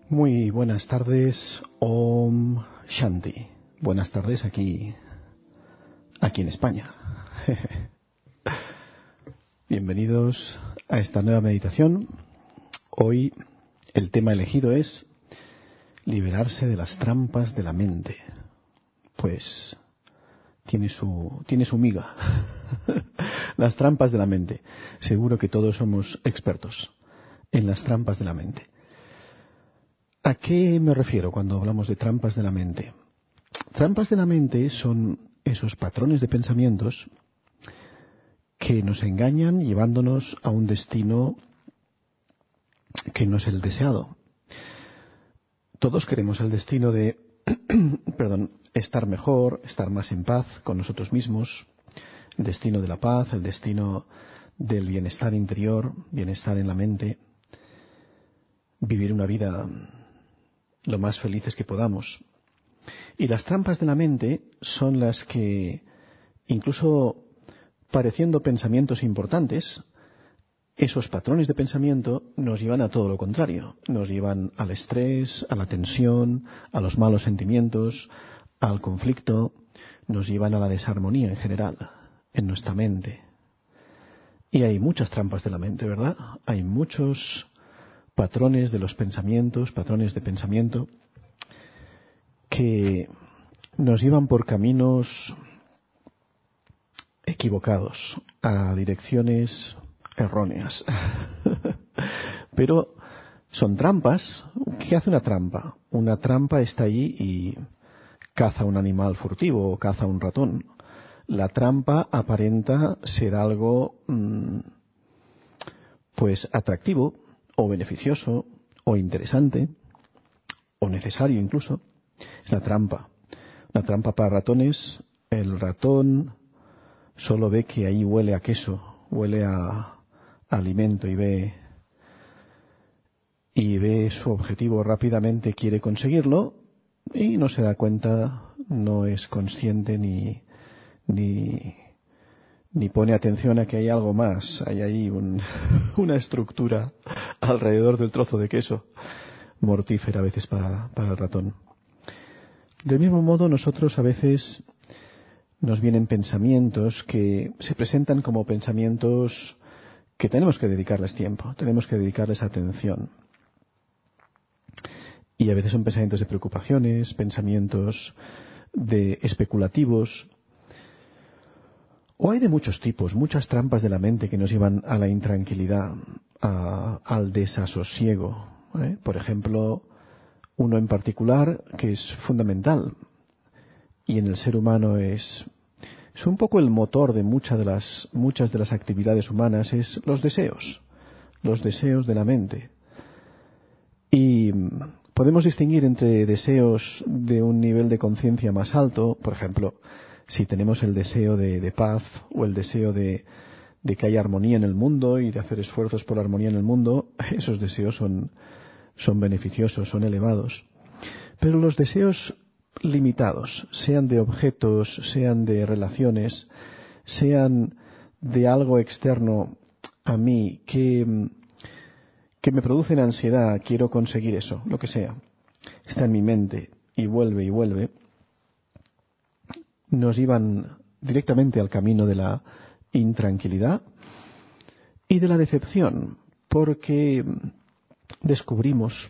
Muy buenas tardes, Om Shanti. Buenas tardes aquí en España. Bienvenidos a esta nueva meditación. Hoy el tema elegido es liberarse de las trampas de la mente. Pues tiene su miga. Las trampas de la mente. Seguro que todos somos expertos en las trampas de la mente. ¿A qué me refiero cuando hablamos de trampas de la mente? Trampas de la mente son esos patrones de pensamientos que nos engañan llevándonos a un destino que no es el deseado. Todos queremos el destino de estar mejor, estar más en paz con nosotros mismos, el destino de la paz, el destino del bienestar interior, bienestar en la mente, vivir una vida lo más felices que podamos. Y las trampas de la mente son las que, incluso pareciendo pensamientos importantes, esos patrones de pensamiento nos llevan a todo lo contrario. Nos llevan al estrés, a la tensión, a los malos sentimientos, al conflicto, nos llevan a la desarmonía en general, en nuestra mente. Y hay muchas trampas de la mente, ¿verdad? Hay muchos patrones de los pensamientos, patrones de pensamiento que nos llevan por caminos equivocados, a direcciones erróneas. Pero son trampas. ¿Qué hace una trampa? Una trampa está allí y caza un animal furtivo o caza un ratón. La trampa aparenta ser algo pues atractivo o beneficioso o interesante o necesario incluso. Es la trampa. Una trampa para ratones. El ratón solo ve que ahí huele a queso, huele a alimento y ve su objetivo rápidamente, quiere conseguirlo y no se da cuenta, no es consciente ni pone atención a que hay algo más, hay ahí una estructura alrededor del trozo de queso, mortífera a veces para el ratón. Del mismo modo, nosotros a veces nos vienen pensamientos que se presentan como pensamientos que tenemos que dedicarles tiempo, tenemos que dedicarles atención. Y a veces son pensamientos de preocupaciones, pensamientos de especulativos. O hay de muchos tipos, muchas trampas de la mente que nos llevan a la intranquilidad, al desasosiego. Por ejemplo, uno en particular que es fundamental y en el ser humano es un poco el motor de muchas de las actividades humanas, es los deseos de la mente. Y podemos distinguir entre deseos de un nivel de conciencia más alto, por ejemplo, si tenemos el deseo de paz o el deseo de que haya armonía en el mundo y de hacer esfuerzos por la armonía en el mundo, esos deseos son beneficiosos, son elevados. Pero los deseos limitados, sean de objetos, sean de relaciones, sean de algo externo a mí que me producen ansiedad, quiero conseguir eso, lo que sea, está en mi mente y vuelve, nos llevan directamente al camino de la intranquilidad y de la decepción, porque descubrimos,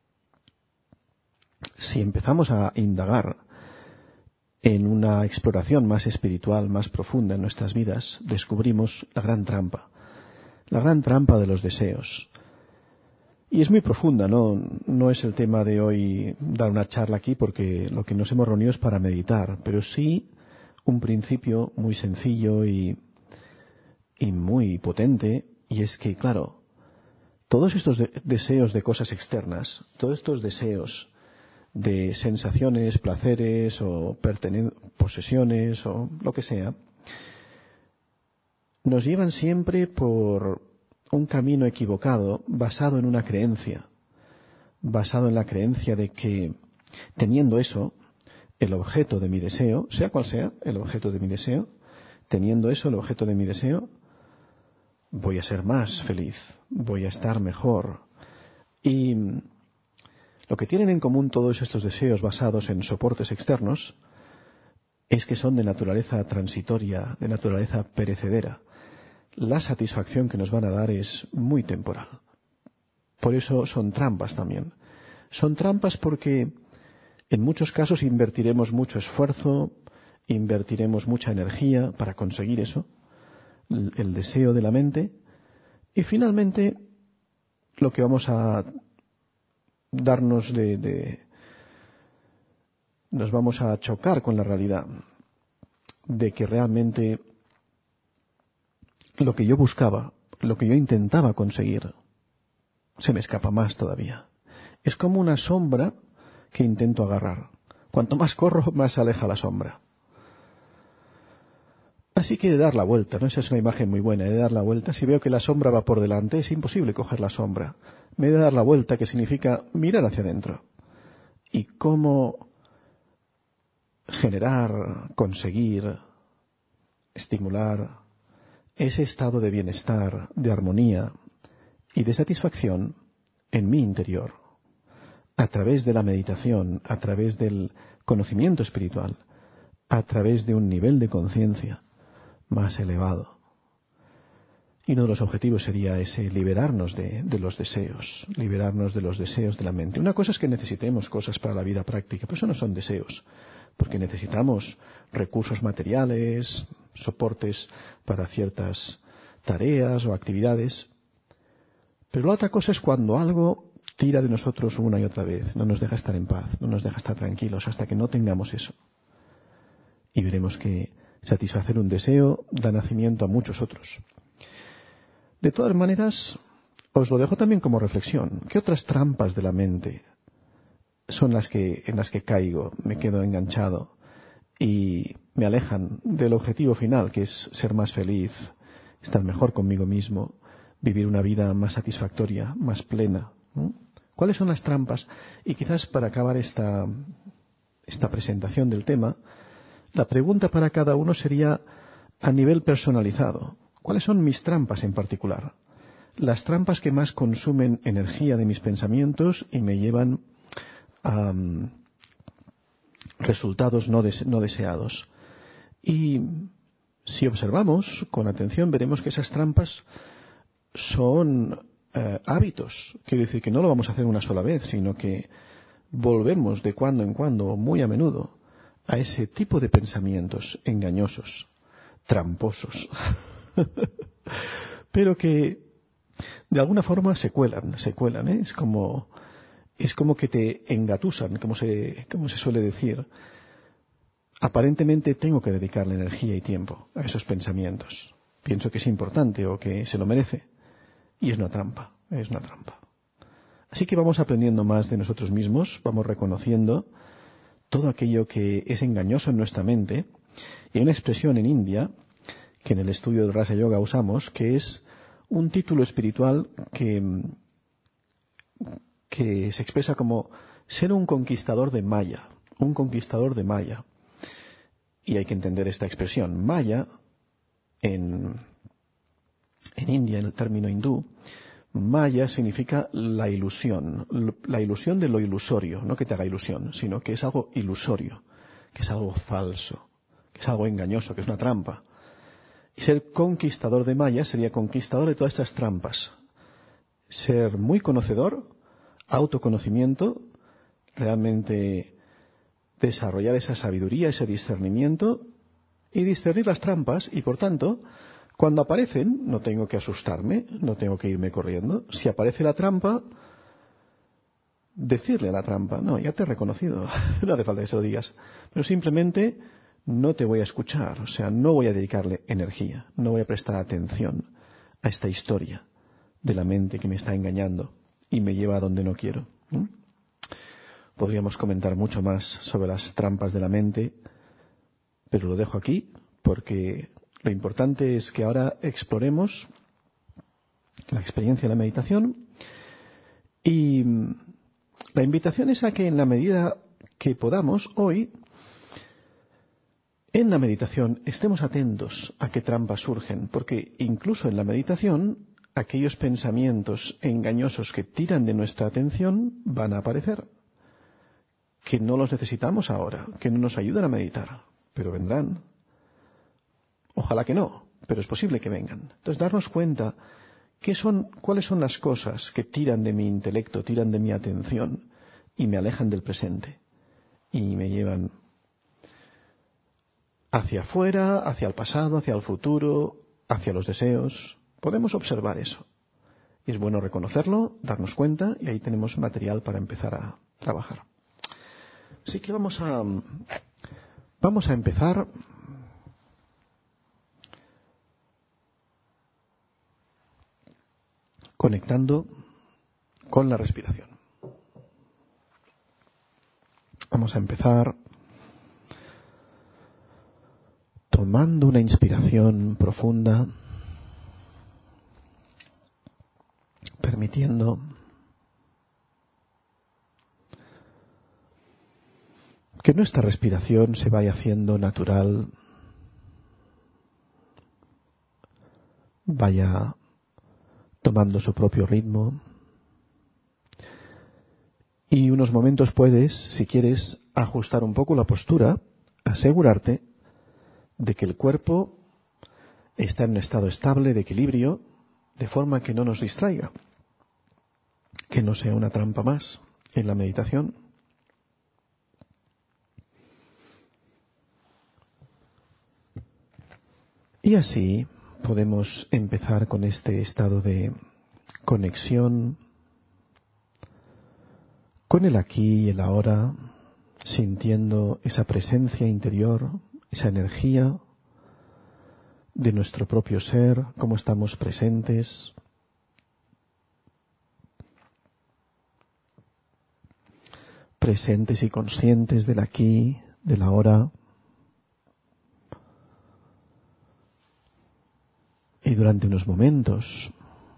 si empezamos a indagar en una exploración más espiritual, más profunda en nuestras vidas, descubrimos la gran trampa de los deseos. Y es muy profunda, no es el tema de hoy dar una charla aquí porque lo que nos hemos reunido es para meditar, pero sí un principio muy sencillo y muy potente, y es que, claro, todos estos deseos de cosas externas, todos estos deseos de sensaciones, placeres o posesiones o lo que sea, nos llevan siempre por un camino equivocado basado en una creencia, basado en la creencia de que teniendo eso, el objeto de mi deseo, sea cual sea el objeto de mi deseo, teniendo eso, el objeto de mi deseo, voy a ser más feliz, voy a estar mejor. Y Lo que tienen en común todos estos deseos basados en soportes externos es que son de naturaleza transitoria, de naturaleza perecedera. La satisfacción que nos van a dar es muy temporal. Por eso son trampas también. Son trampas porque en muchos casos invertiremos mucho esfuerzo, invertiremos mucha energía para conseguir eso, el deseo de la mente, y finalmente lo que vamos a darnos nos vamos a chocar con la realidad de que realmente lo que yo buscaba, lo que yo intentaba conseguir, se me escapa más todavía. Es como una sombra que intento agarrar. Cuanto más corro, más se aleja la sombra. Así que he de dar la vuelta, ¿no? Esa es una imagen muy buena, he de dar la vuelta. Si veo que la sombra va por delante, es imposible coger la sombra. Me he de dar la vuelta, que significa mirar hacia adentro. Y cómo generar, conseguir, estimular ese estado de bienestar, de armonía y de satisfacción en mi interior, a través de la meditación, a través del conocimiento espiritual, a través de un nivel de conciencia más elevado. Y uno de los objetivos sería ese, liberarnos de los deseos, liberarnos de los deseos de la mente. Una cosa es que necesitemos cosas para la vida práctica, pero eso no son deseos, porque necesitamos recursos materiales, soportes para ciertas tareas o actividades. Pero la otra cosa es cuando algo tira de nosotros una y otra vez, no nos deja estar en paz, no nos deja estar tranquilos hasta que no tengamos eso. Y veremos que satisfacer un deseo da nacimiento a muchos otros. De todas maneras, os lo dejo también como reflexión. ¿Qué otras trampas de la mente son en las que caigo, me quedo enganchado y me alejan del objetivo final, que es ser más feliz, estar mejor conmigo mismo, vivir una vida más satisfactoria, más plena? ¿Cuáles son las trampas? Y quizás para acabar esta presentación del tema, la pregunta para cada uno sería a nivel personalizado. ¿Cuáles son mis trampas en particular? Las trampas que más consumen energía de mis pensamientos y me llevan a resultados no deseados. Y si observamos con atención, veremos que esas trampas son hábitos. Quiero decir que no lo vamos a hacer una sola vez, sino que volvemos de cuando en cuando, muy a menudo, a ese tipo de pensamientos engañosos, tramposos, pero que de alguna forma se cuelan, ¿eh? Es como que te engatusan, como se suele decir. Aparentemente tengo que dedicarle energía y tiempo a esos pensamientos. Pienso que es importante o que se lo merece. Y es una trampa, es una trampa. Así que vamos aprendiendo más de nosotros mismos, vamos reconociendo todo aquello que es engañoso en nuestra mente. Y hay una expresión en India, que en el estudio del Raja Yoga usamos, que es un título espiritual que se expresa como ser un conquistador de Maya, un conquistador de Maya. Y hay que entender esta expresión. Maya, en India, en el término hindú, Maya significa la ilusión de lo ilusorio, no que te haga ilusión, sino que es algo ilusorio, que es algo falso, que es algo engañoso, que es una trampa. Y ser conquistador de Maya sería conquistador de todas estas trampas. Ser muy conocedor, autoconocimiento, realmente desarrollar esa sabiduría, ese discernimiento y discernir las trampas y, por tanto, cuando aparecen, no tengo que asustarme, no tengo que irme corriendo. Si aparece la trampa, decirle a la trampa, no, ya te he reconocido, no hace falta que se lo digas, pero simplemente no te voy a escuchar, o sea, no voy a dedicarle energía, no voy a prestar atención a esta historia de la mente que me está engañando y me lleva a donde no quiero. Podríamos comentar mucho más sobre las trampas de la mente, pero lo dejo aquí porque lo importante es que ahora exploremos la experiencia de la meditación y la invitación es a que en la medida que podamos hoy, en la meditación, estemos atentos a qué trampas surgen, porque incluso en la meditación, aquellos pensamientos engañosos que tiran de nuestra atención van a aparecer. que no los necesitamos ahora, que no nos ayudan a meditar, pero vendrán. Ojalá que no, pero es posible que vengan. Entonces, darnos cuenta cuáles son las cosas que tiran de mi intelecto, tiran de mi atención y me alejan del presente y me llevan hacia afuera, hacia el pasado, hacia el futuro, hacia los deseos. Podemos observar eso. Y es bueno reconocerlo, darnos cuenta, y ahí tenemos material para empezar a trabajar. Así que vamos a empezar conectando con la respiración. Vamos a empezar tomando una inspiración profunda, permitiendo que nuestra respiración se vaya haciendo natural, vaya tomando su propio ritmo. Y unos momentos puedes, si quieres, ajustar un poco la postura, asegurarte de que el cuerpo está en un estado estable, de equilibrio, de forma que no nos distraiga, que no sea una trampa más en la meditación. Y así podemos empezar con este estado de conexión con el aquí y el ahora, sintiendo esa presencia interior, esa energía de nuestro propio ser, cómo estamos presentes. Presentes y conscientes del aquí, del ahora. Y durante unos momentos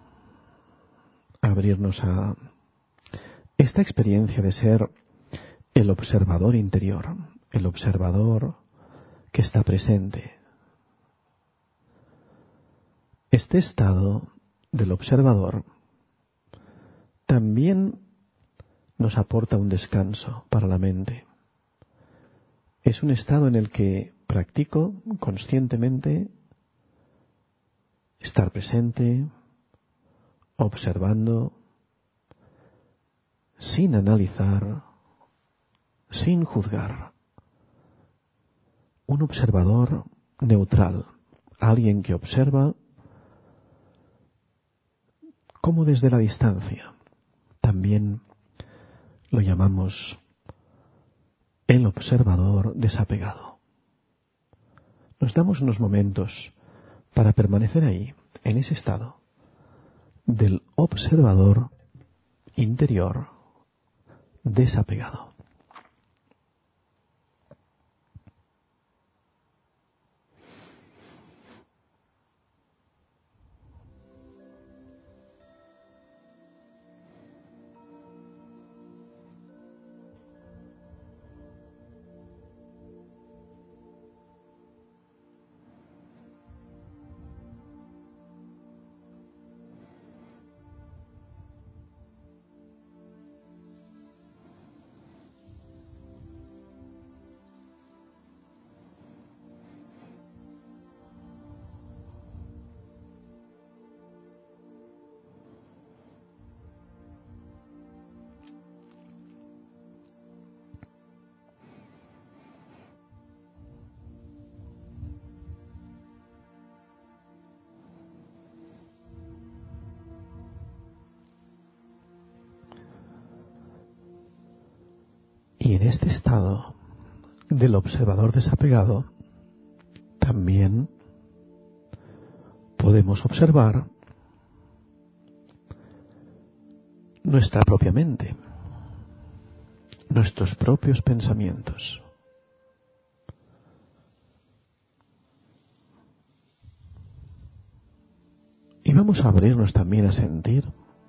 abrirnos a esta experiencia de ser el observador interior, el observador que está presente. Este estado del observador también nos aporta un descanso para la mente. Es un estado en el que practico conscientemente estar presente, observando, sin analizar, sin juzgar. Un observador neutral, alguien que observa como desde la distancia. También lo llamamos el observador desapegado. Nos damos unos momentos para permanecer ahí, en ese estado del observador interior desapegado. Y en este estado del observador desapegado también podemos observar nuestra propia mente, nuestros propios pensamientos. Y vamos a abrirnos también a sentir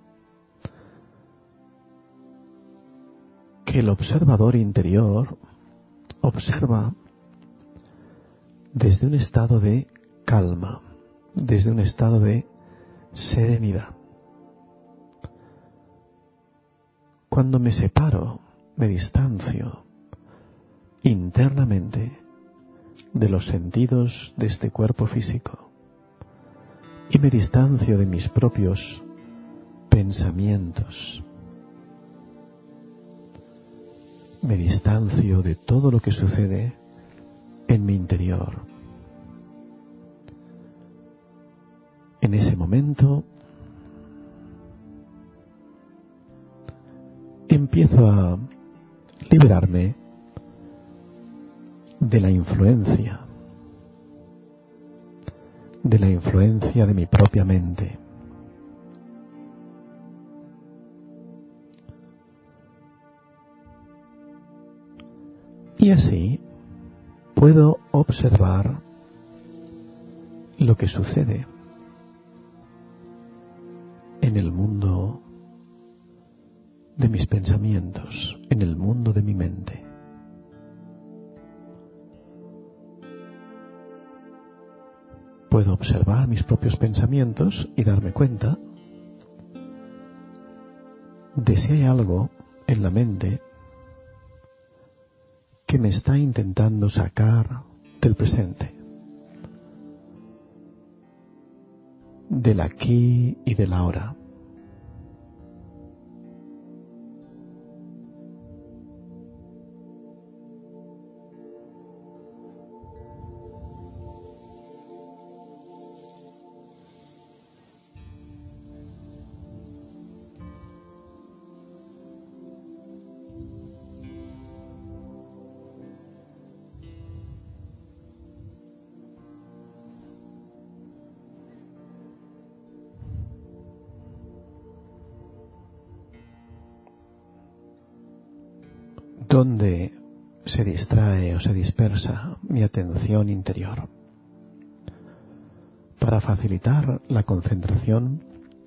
que el observador interior observa desde un estado de calma, desde un estado de serenidad. Cuando me separo, me distancio internamente de los sentidos de este cuerpo físico y me distancio de mis propios pensamientos. Me distancio de todo lo que sucede en mi interior. En ese momento empiezo a liberarme de la influencia de mi propia mente. Y así puedo observar lo que sucede en el mundo de mis pensamientos, en el mundo de mi mente. Puedo observar mis propios pensamientos y darme cuenta de si hay algo en la mente que me está intentando sacar del presente, del aquí y del ahora. ¿Dónde se distrae o se dispersa mi atención interior? Para facilitar la concentración,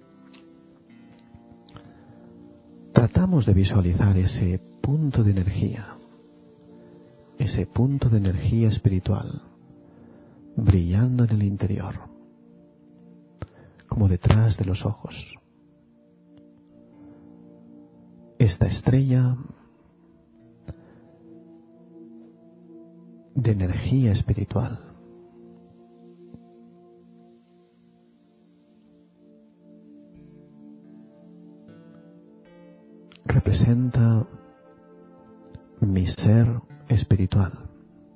tratamos de visualizar ese punto de energía espiritual, brillando en el interior, como detrás de los ojos. Esta estrella de energía espiritual representa mi ser espiritual,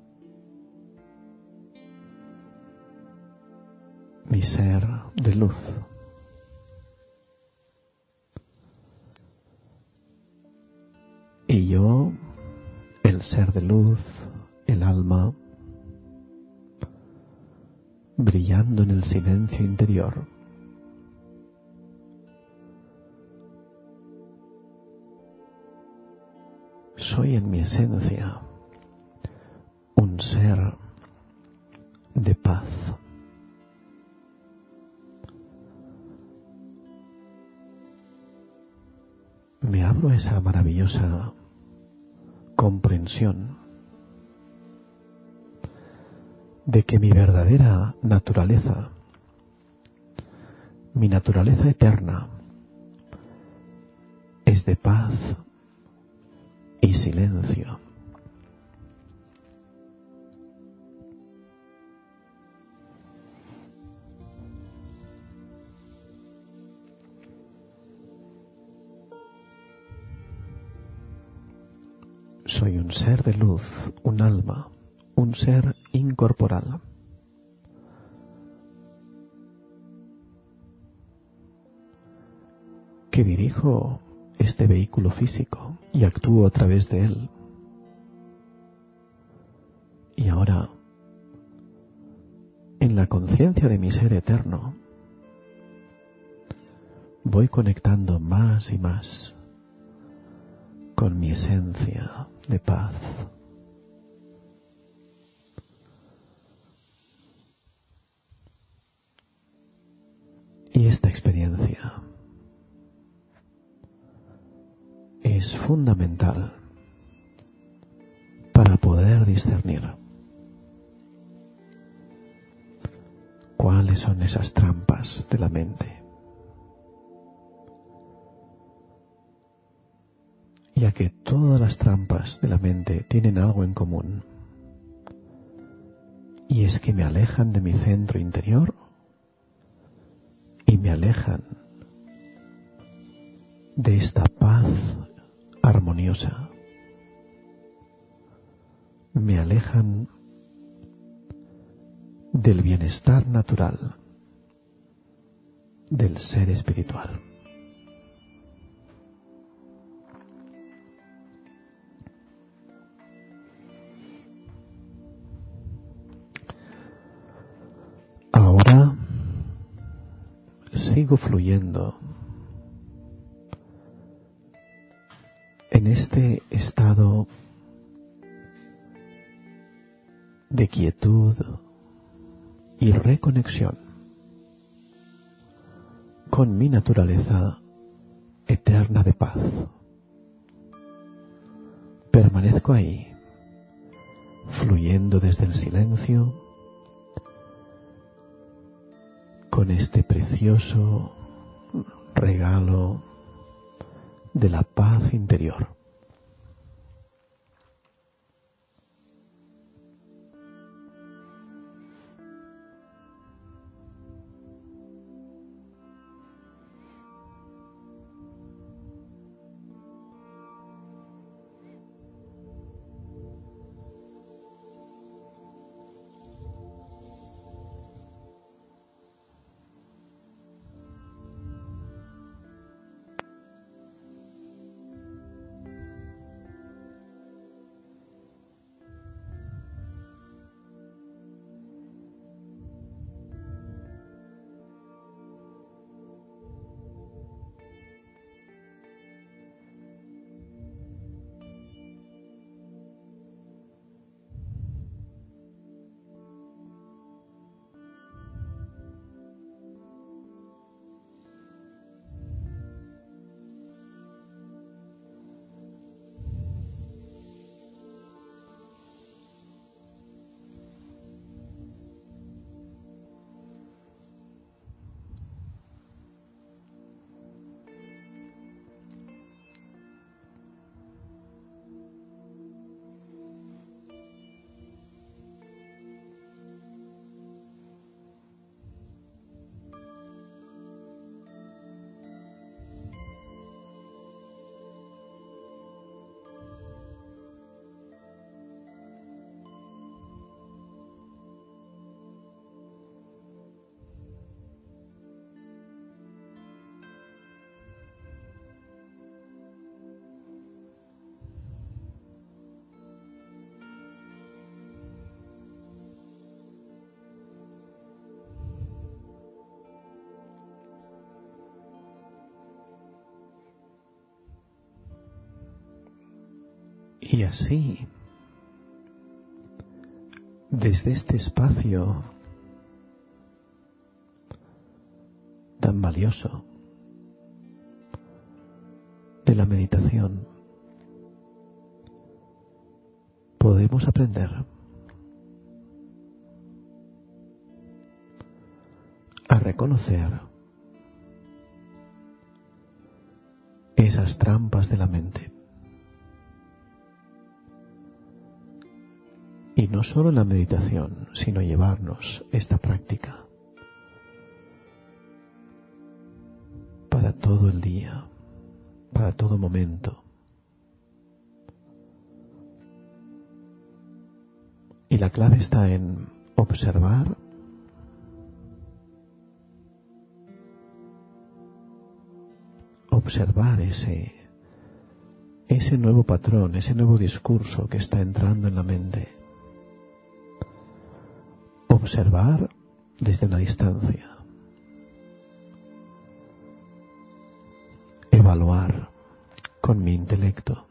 mi ser de luz. Y yo, el ser de luz, el alma, brillando en el silencio interior, soy en mi esencia un ser de paz. Me abro a esa maravillosa comprensión de que mi verdadera naturaleza, mi naturaleza eterna, es de paz y silencio. Soy un ser de luz, un alma, un ser incorporal. Que dirijo este vehículo físico y actúo a través de él. Y ahora, en la conciencia de mi ser eterno, voy conectando más y más con mi esencia de paz. Y esta experiencia es fundamental para poder discernir cuáles son esas trampas de la mente ya que todas las trampas de la mente tienen algo en común, y es que me alejan de mi centro interior y me alejan de esta paz armoniosa, me alejan del bienestar natural del ser espiritual. Ahora sigo fluyendo en este estado de quietud y reconexión con mi naturaleza eterna de paz. Permanezco ahí, fluyendo desde el silencio, con este precioso regalo de la paz interior. Y así, desde este espacio tan valioso de la meditación, podemos aprender a reconocer esas trampas de la mente. Y no solo en la meditación, sino llevarnos esta práctica para todo el día, para todo momento. Y la clave está en observar ese nuevo patrón, ese nuevo discurso que está entrando en la mente. Observar desde la distancia. Evaluar con mi intelecto.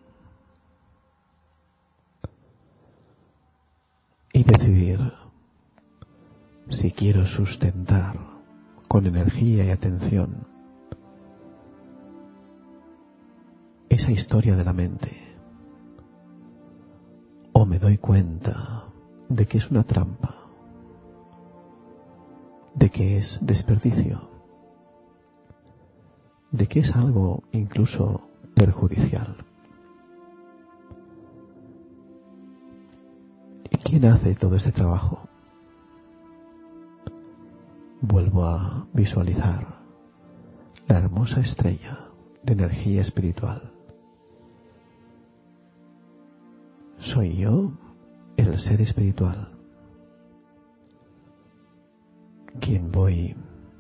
Y decidir si quiero sustentar con energía y atención esa historia de la mente, o me doy cuenta de que es una trampa, de que es desperdicio, de que es algo incluso perjudicial. ¿Quién hace todo este trabajo? Vuelvo a visualizar la hermosa estrella de energía espiritual. Soy yo, el ser espiritual, quien voy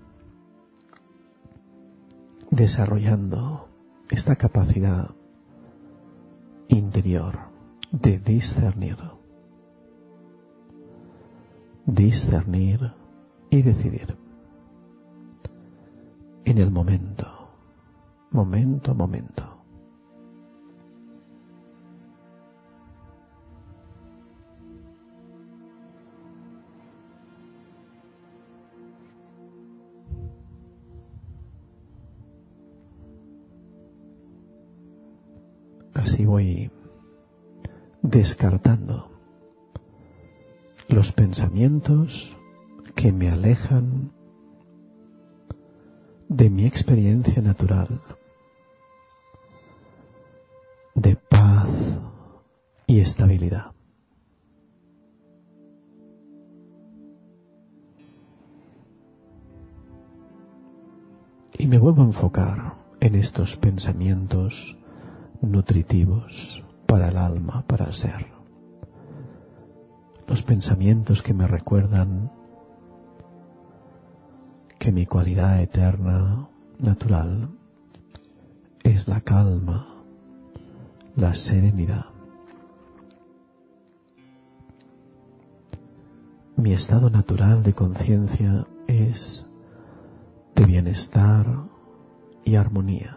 desarrollando esta capacidad interior de discernir y decidir en el momento. Así voy descartando los pensamientos que me alejan de mi experiencia natural de paz y estabilidad. Y me vuelvo a enfocar en estos pensamientos nutritivos para el alma, para el ser. Los pensamientos que me recuerdan que mi cualidad eterna, natural, es la calma, la serenidad. Mi estado natural de conciencia es de bienestar y armonía.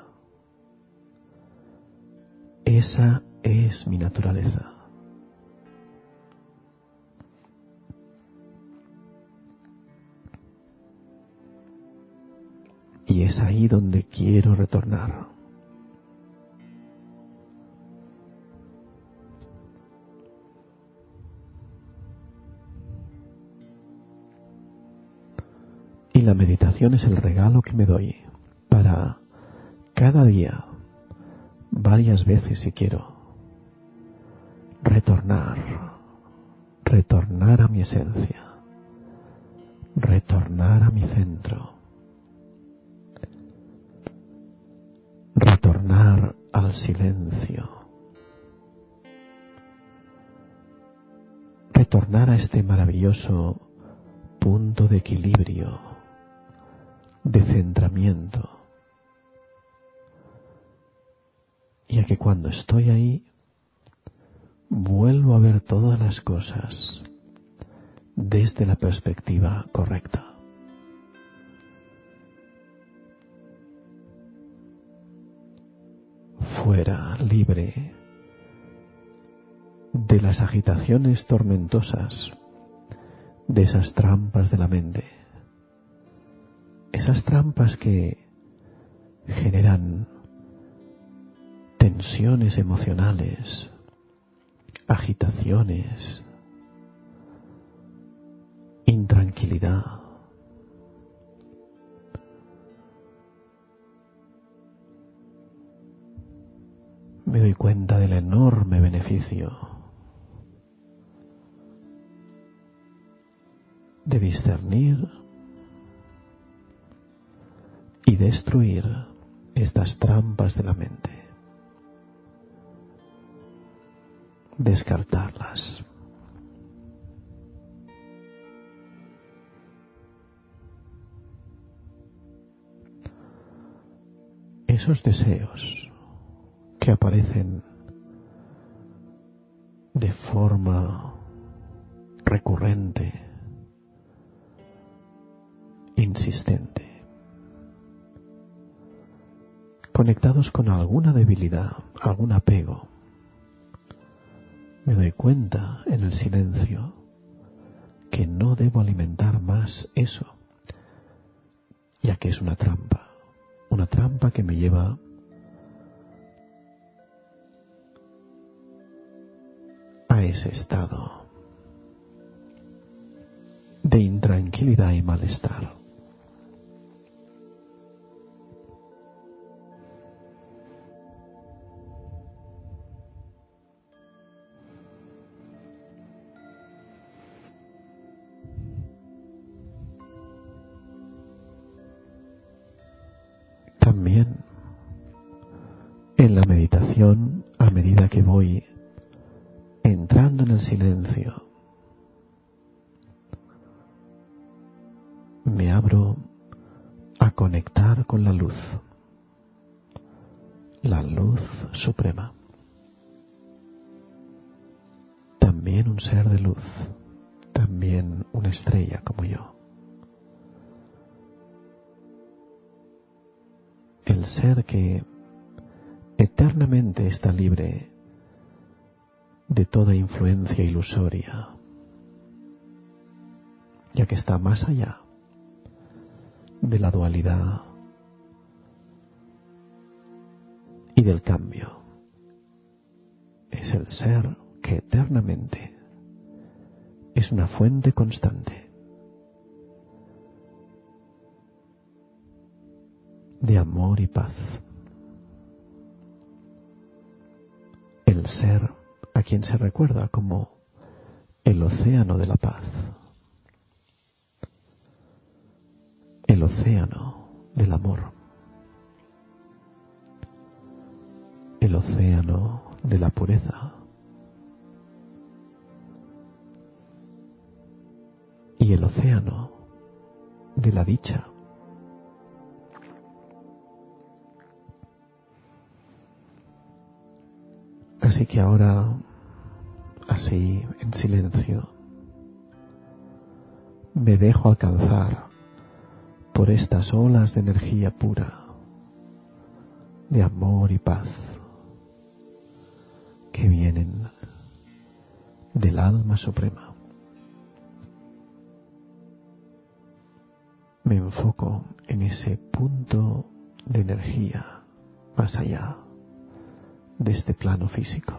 Esa es mi naturaleza. Y es ahí donde quiero retornar. Y la meditación es el regalo que me doy para cada día, varias veces si quiero, retornar a mi esencia, retornar a mi centro, retornar al silencio, retornar a este maravilloso punto de equilibrio, de centramiento, ya que cuando estoy ahí vuelvo a ver todas las cosas desde la perspectiva correcta. Fuera, libre de las agitaciones tormentosas, de esas trampas de la mente, esas trampas que generan tensiones emocionales, agitaciones, intranquilidad. Me doy cuenta del enorme beneficio de discernir y destruir estas trampas de la mente, descartarlas. Esos deseos que aparecen de forma recurrente, insistente, conectados con alguna debilidad, algún apego. Me doy cuenta en el silencio que no debo alimentar más eso, ya que es una trampa que me lleva a ese estado de intranquilidad y malestar. En la meditación, a medida que voy entrando en el silencio, me abro a conectar con la luz suprema. También un ser de luz, también una estrella como yo. El ser que eternamente está libre de toda influencia ilusoria, ya que está más allá de la dualidad y del cambio. Es el ser que eternamente es una fuente constante de amor y paz. El ser a quien se recuerda como el océano de la paz, el océano del amor, el océano de la pureza y el océano de la dicha. Así que ahora, así en silencio, me dejo alcanzar por estas olas de energía pura, de amor y paz, que vienen del alma suprema. Me enfoco en ese punto de energía más allá de este plano físico.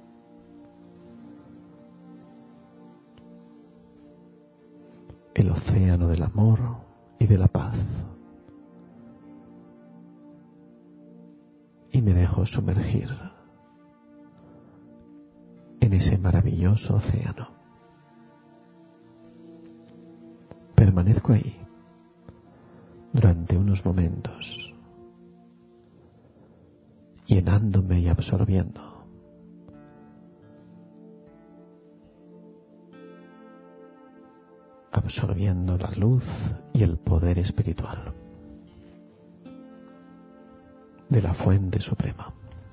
El océano del amor y de la paz. Y me dejo sumergir en ese maravilloso océano. Permanezco ahí durante unos momentos, llenándome y absorbiendo la luz y el poder espiritual de la fuente suprema.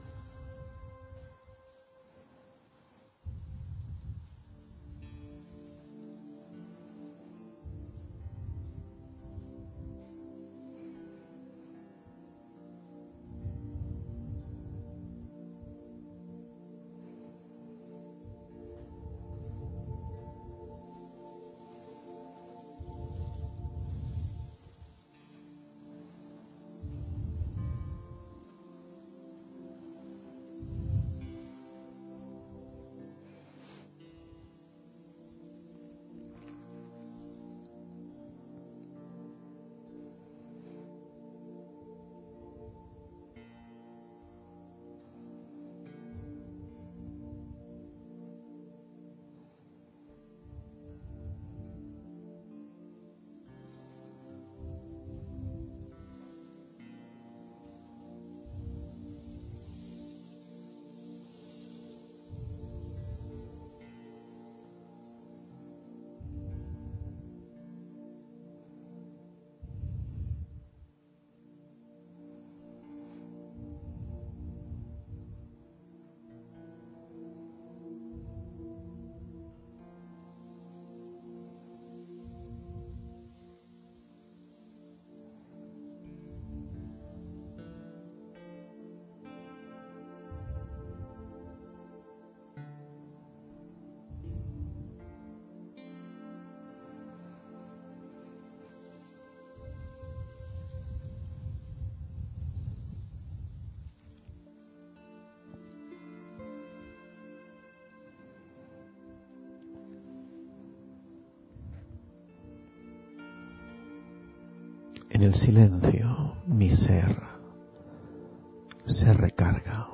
En el silencio, mi ser se recarga,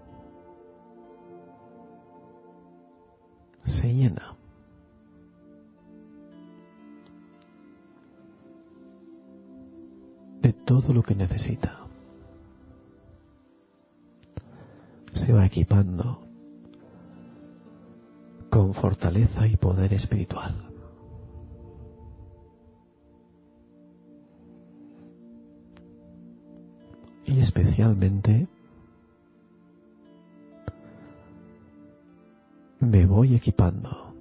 se llena. De todo lo que necesita. equipando con fortaleza y poder espiritual. Y especialmente me voy equipando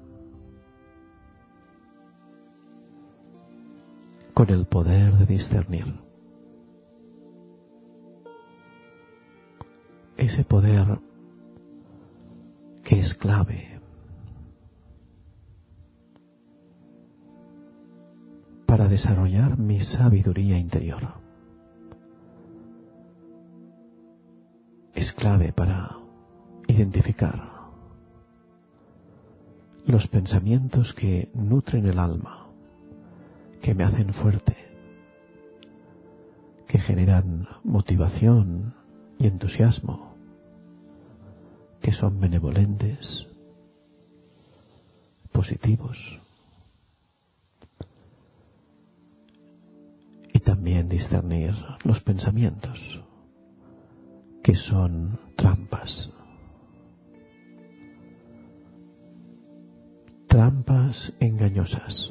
con el poder de discernir. Ese poder que es clave para desarrollar mi sabiduría interior. Es clave para identificar los pensamientos que nutren el alma, que me hacen fuerte, que generan motivación y entusiasmo, que son benevolentes, positivos. Y también discernir los pensamientos que son trampas. Trampas engañosas.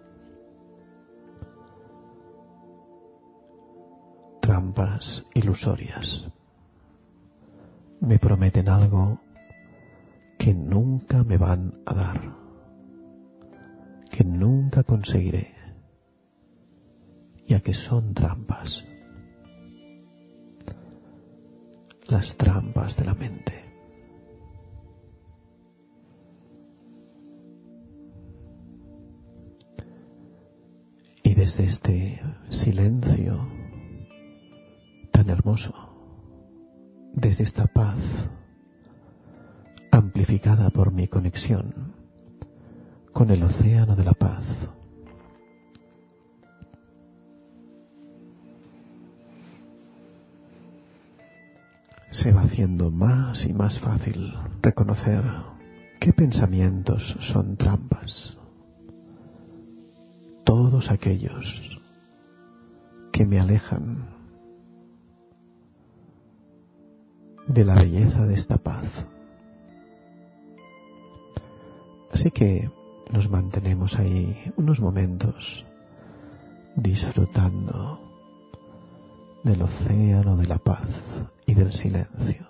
Trampas ilusorias. Me prometen algo que nunca me van a dar, que nunca conseguiré, ya que son trampas. Las trampas de la mente. Y desde este silencio tan hermoso, desde esta paz amplificada por mi conexión con el océano de la paz, se va haciendo más y más fácil reconocer qué pensamientos son trampas. Todos aquellos que me alejan de la belleza de esta paz. Así que nos mantenemos ahí unos momentos disfrutando del océano de la paz y del silencio.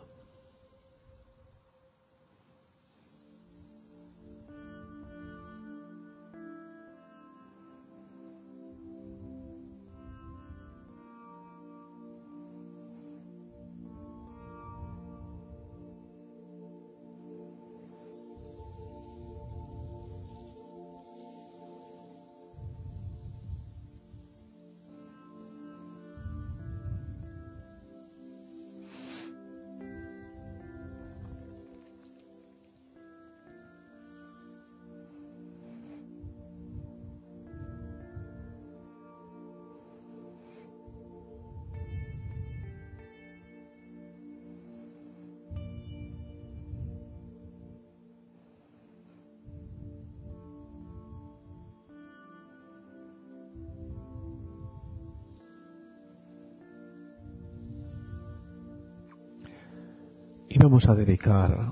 Y vamos a dedicar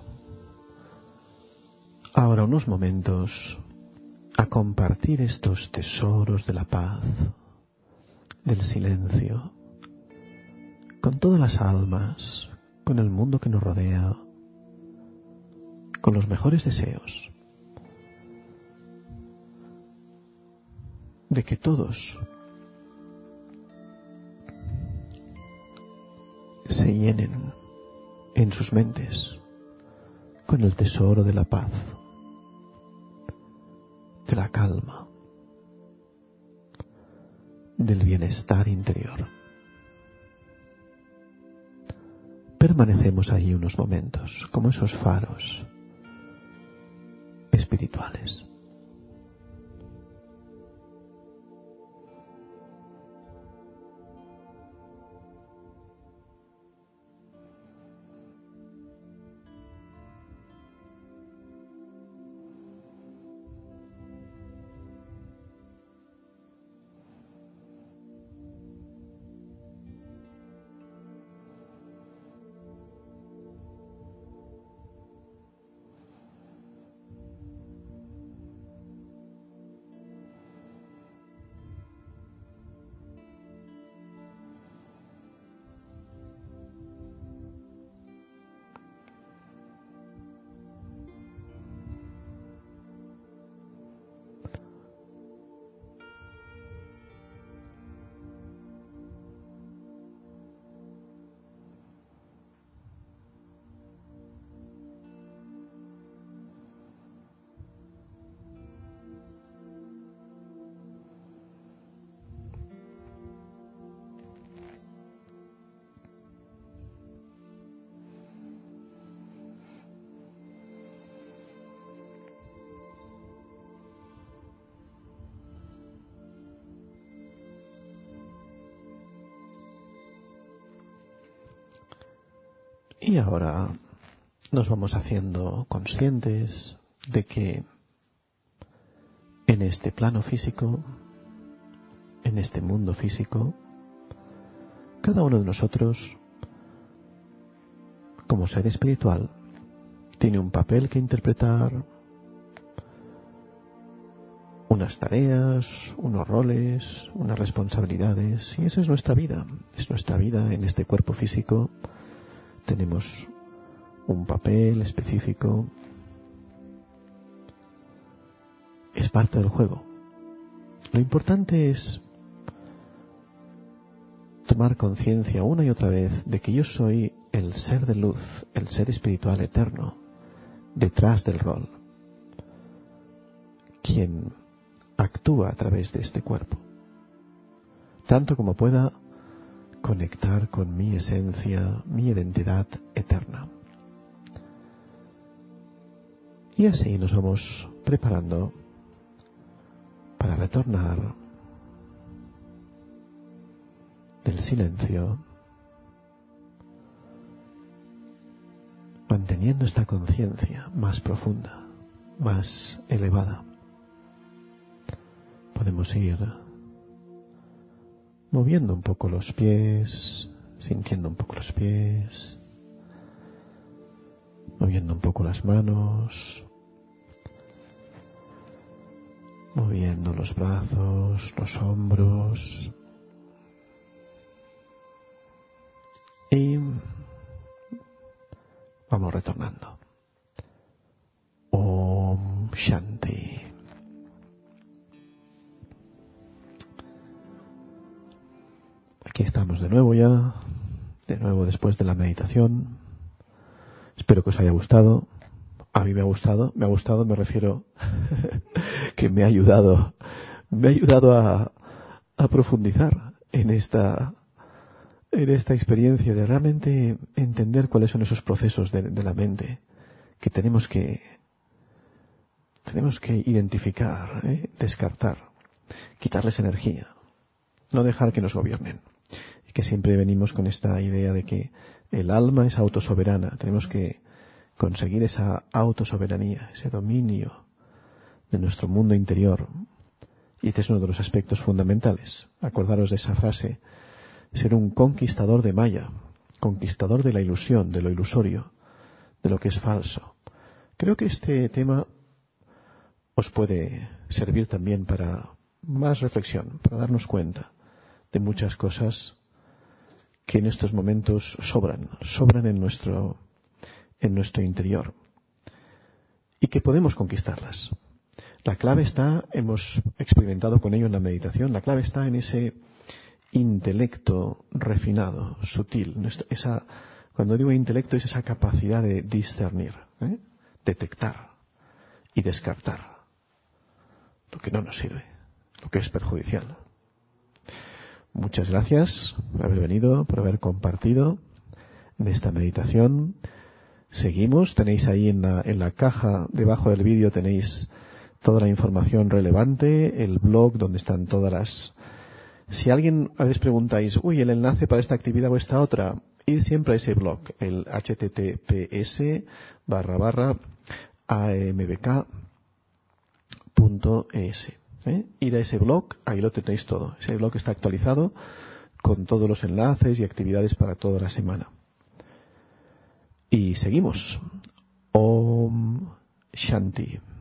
ahora unos momentos a compartir estos tesoros de la paz, del silencio, con todas las almas, con el mundo que nos rodea, con los mejores deseos de que todos se llenen en sus mentes con el tesoro de la paz, de la calma, del bienestar interior. Permanecemos ahí unos momentos, como esos faros espirituales. Y ahora nos vamos haciendo conscientes de que en este plano físico, en este mundo físico, cada uno de nosotros, como ser espiritual, tiene un papel que interpretar, unas tareas, unos roles, unas responsabilidades, y esa es nuestra vida. Es nuestra vida en este cuerpo físico. Tenemos un papel específico. Es parte del juego. Lo importante es tomar conciencia una y otra vez de que yo soy el ser de luz, el ser espiritual eterno, detrás del rol, quien actúa a través de este cuerpo, tanto como pueda conectar con mi esencia, mi identidad eterna. Y así nos vamos preparando para retornar del silencio, manteniendo esta conciencia más profunda, más elevada. Podemos ir moviendo un poco los pies, sintiendo un poco los pies, moviendo un poco las manos, moviendo los brazos, los hombros, y vamos retornando. Om Shanti. Aquí estamos de nuevo ya, después de la meditación. Espero que os haya gustado. A mí me ha gustado, me refiero que me ha ayudado a profundizar en esta experiencia de realmente entender cuáles son esos procesos de la mente que tenemos que identificar, descartar, quitarles energía, no dejar que nos gobiernen. Y que siempre venimos con esta idea de que el alma es autosoberana, tenemos que conseguir esa autosoberanía, ese dominio de nuestro mundo interior. Y este es uno de los aspectos fundamentales. Acordaros de esa frase: ser un conquistador de Maya, conquistador de la ilusión, de lo ilusorio, de lo que es falso. Creo que este tema os puede servir también para más reflexión, para darnos cuenta de muchas cosas que en estos momentos sobran en nuestro interior y que podemos conquistarlas. La clave está, hemos experimentado con ello en la meditación, la clave está en ese intelecto refinado, sutil. Cuando digo intelecto es esa capacidad de discernir, detectar y descartar lo que no nos sirve, lo que es perjudicial. Muchas gracias por haber venido, por haber compartido en esta meditación. Seguimos, tenéis ahí en la caja debajo del vídeo tenéis toda la información relevante, el blog donde están todas las... Si alguien a veces preguntáis, el enlace para esta actividad o esta otra, id siempre a ese blog, el https://ambk.es. Ir a ese blog, ahí lo tenéis todo. Ese blog está actualizado con todos los enlaces y actividades para toda la semana. Y seguimos. Om Shanti.